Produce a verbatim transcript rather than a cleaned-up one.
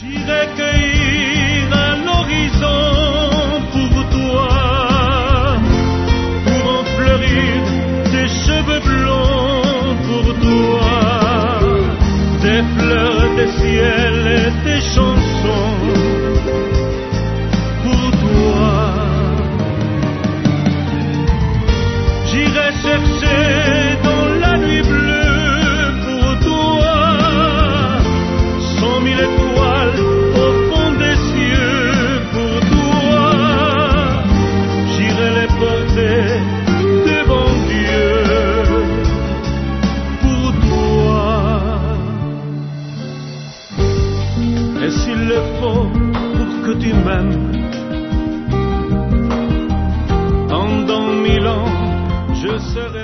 J'irai cueillir à l'horizon pour toi, pour en fleurir tes cheveux blonds pour toi, des fleurs, des ciels et des chansons pour toi. J'irai chercher dans la nuit bleue pour toi cent mille étoiles au fond des cieux pour toi. J'irai les porter devant Dieu pour toi. Et s'il le faut pour que tu m'aimes, pendant mille ans je serai